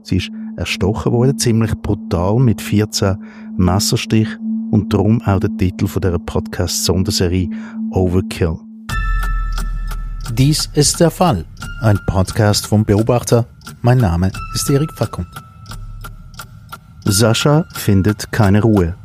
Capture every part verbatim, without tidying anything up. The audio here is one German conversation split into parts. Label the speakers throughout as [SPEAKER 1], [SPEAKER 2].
[SPEAKER 1] Sie ist erstochen worden, ziemlich brutal, mit vierzehn Messerstichen und darum auch der Titel von dieser Podcast-Sonderserie Overkill.
[SPEAKER 2] Dies ist der Fall. Ein Podcast vom Beobachter. Mein Name ist Erik Fackung.
[SPEAKER 1] Sascha findet keine Ruhe.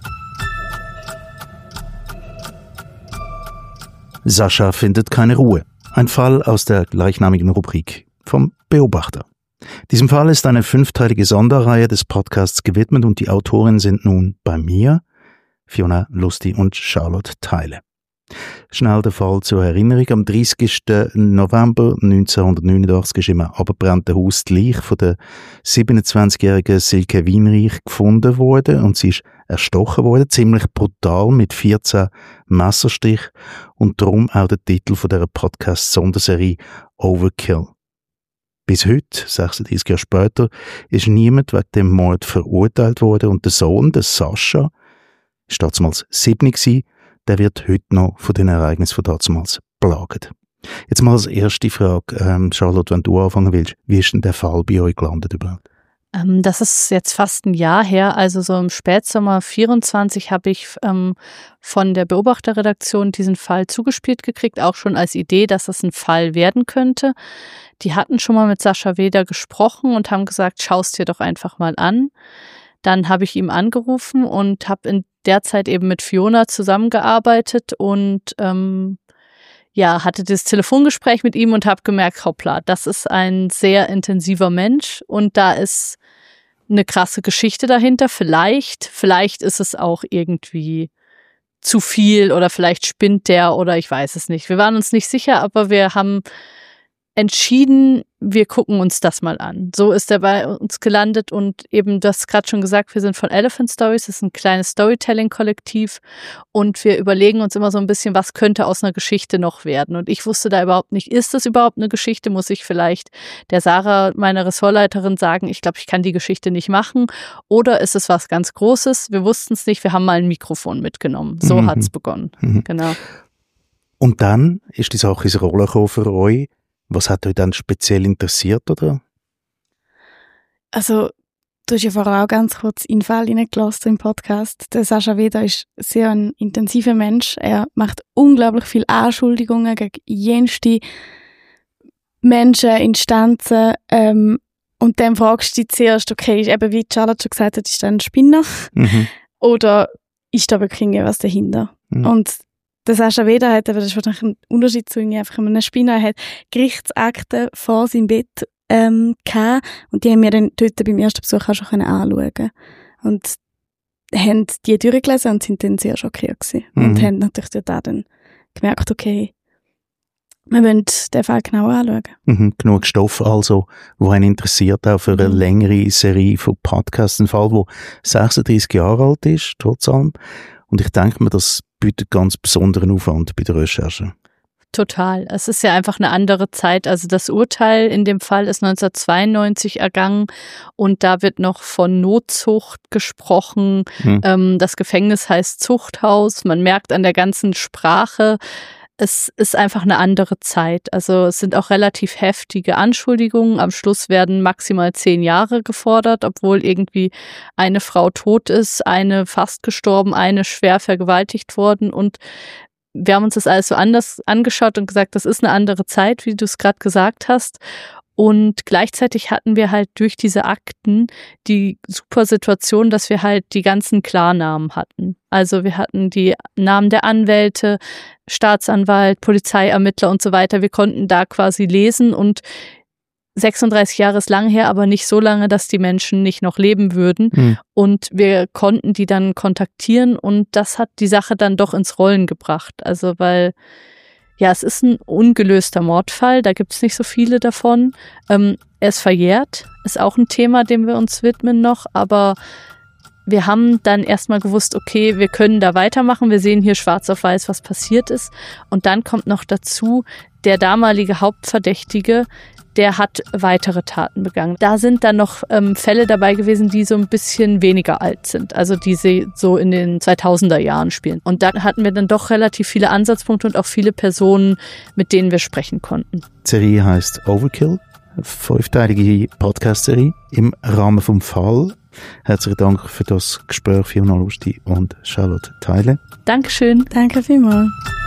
[SPEAKER 1] Sascha findet keine Ruhe. Ein Fall aus der gleichnamigen Rubrik vom Beobachter. Diesem Fall ist eine fünfteilige Sonderreihe des Podcasts gewidmet und die Autoren sind nun bei mir, Fiona Lustig und Charlotte Theile. Schnell der Fall zur Erinnerung. Am dreißigsten November neunzehnhundertneunundachtzig ist im abgebrannten Haus die Leiche von der siebenundzwanzigjährigen Silke Wienreich gefunden worden und sie ist erstochen worden, ziemlich brutal, mit vierzehn Messerstichen und darum auch der Titel von dieser Podcast-Sonderserie Overkill. Bis heute, sechsunddreißig Jahre später, ist niemand wegen dem Mord verurteilt worden und der Sohn, der Sascha, ist damals sieben gewesen, der wird heute noch von den Ereignissen von damals plagt. Jetzt mal als erste Frage, ähm, Charlotte, wenn du anfangen willst, wie ist denn der Fall bei euch gelandet überhaupt?
[SPEAKER 3] Ähm, das ist jetzt fast ein Jahr her, also so im Spätsommer vierundzwanzig habe ich ähm, von der Beobachterredaktion diesen Fall zugespielt gekriegt, auch schon als Idee, dass das ein Fall werden könnte. Die hatten schon mal mit Sascha Weder gesprochen und haben gesagt, schau es dir doch einfach mal an. Dann habe ich ihm angerufen und habe in der Zeit eben mit Fiona zusammengearbeitet und ähm, ja, hatte das Telefongespräch mit ihm und habe gemerkt, hoppla, das ist ein sehr intensiver Mensch und da ist eine krasse Geschichte dahinter. Vielleicht, vielleicht ist es auch irgendwie zu viel oder vielleicht spinnt der oder ich weiß es nicht. Wir waren uns nicht sicher, aber wir haben entschieden, wir gucken uns das mal an. So ist er bei uns gelandet und eben, du hast gerade schon gesagt, wir sind von Elephant Stories, das ist ein kleines Storytelling-Kollektiv und wir überlegen uns immer so ein bisschen, was könnte aus einer Geschichte noch werden. Und ich wusste da überhaupt nicht, ist das überhaupt eine Geschichte? Muss ich vielleicht der Sarah, meiner Ressortleiterin, sagen, ich glaube, ich kann die Geschichte nicht machen? Oder ist es was ganz Großes? Wir wussten es nicht, wir haben mal ein Mikrofon mitgenommen. So mhm. hat es begonnen. Mhm. Genau.
[SPEAKER 1] Und dann ist die Sache ins Rollen gekommen für euch. Was hat euch dann speziell interessiert, oder?
[SPEAKER 4] Also, du hast ja vorher auch ganz kurz in den Fall hineingelassen im Podcast. Der Sascha Weder ist sehr ein intensiver Mensch. Er macht unglaublich viele Anschuldigungen gegen jenste Menschen, Instanzen. Ähm, und dann fragst du dich zuerst, okay, ist eben, wie Charlotte schon gesagt hat, ist da ein Spinner? Mhm. Oder ist da wirklich was dahinter? Mhm. Und der Sascha Weder hat, aber das ist wahrscheinlich ein Unterschied zu einfach einem Spinner, er hat Gerichtsakten vor seinem Bett ähm, gehabt und die haben wir dann dort beim ersten Besuch auch schon anschauen können. Und haben die durchgelesen und sind dann sehr schockiert gewesen. Mhm. Und haben natürlich dort auch dann gemerkt, okay, wir wollen den Fall genau anschauen.
[SPEAKER 1] Mhm, genug Stoff also, wo einen interessiert, auch für eine mhm. längere Serie von Podcasts. Ein Fall, der sechsunddreißig Jahre alt ist, trotz allem. Und ich denke mir, das bietet ganz besonderen Aufwand bei der Recherche.
[SPEAKER 3] Total. Es ist ja einfach eine andere Zeit. Also das Urteil in dem Fall ist neunzehnhundertzweiundneunzig ergangen und da wird noch von Notzucht gesprochen. Hm. Ähm, das Gefängnis heißt Zuchthaus. Man merkt an der ganzen Sprache, es ist einfach eine andere Zeit. Also es sind auch relativ heftige Anschuldigungen. Am Schluss werden maximal zehn Jahre gefordert, obwohl irgendwie eine Frau tot ist, eine fast gestorben, eine schwer vergewaltigt worden. Und wir haben uns das alles so anders angeschaut und gesagt, das ist eine andere Zeit, wie du es gerade gesagt hast. Und gleichzeitig hatten wir halt durch diese Akten die super Situation, dass wir halt die ganzen Klarnamen hatten. Also wir hatten die Namen der Anwälte, Staatsanwalt, Polizeiermittler und so weiter. Wir konnten da quasi lesen und sechsunddreißig Jahre ist lang her, aber nicht so lange, dass die Menschen nicht noch leben würden. Mhm. Und wir konnten die dann kontaktieren und das hat die Sache dann doch ins Rollen gebracht. Also weil ja, es ist ein ungelöster Mordfall, da gibt es nicht so viele davon. Ähm, er ist verjährt, ist auch ein Thema, dem wir uns widmen noch, aber wir haben dann erstmal gewusst, okay, wir können da weitermachen, wir sehen hier schwarz auf weiß, was passiert ist. Und dann kommt noch dazu, der damalige Hauptverdächtige, der hat weitere Taten begangen. Da sind dann noch ähm, Fälle dabei gewesen, die so ein bisschen weniger alt sind, also die sie so in den zweitausender Jahren spielen. Und da hatten wir dann doch relativ viele Ansatzpunkte und auch viele Personen, mit denen wir sprechen konnten.
[SPEAKER 1] Die Serie heisst Overkill, fünfteilige Podcast-Serie im Rahmen vom Fall. Herzlichen Dank für das Gespräch, Fiona Lustig und Charlotte Theile.
[SPEAKER 3] Dankeschön.
[SPEAKER 4] Danke vielmals.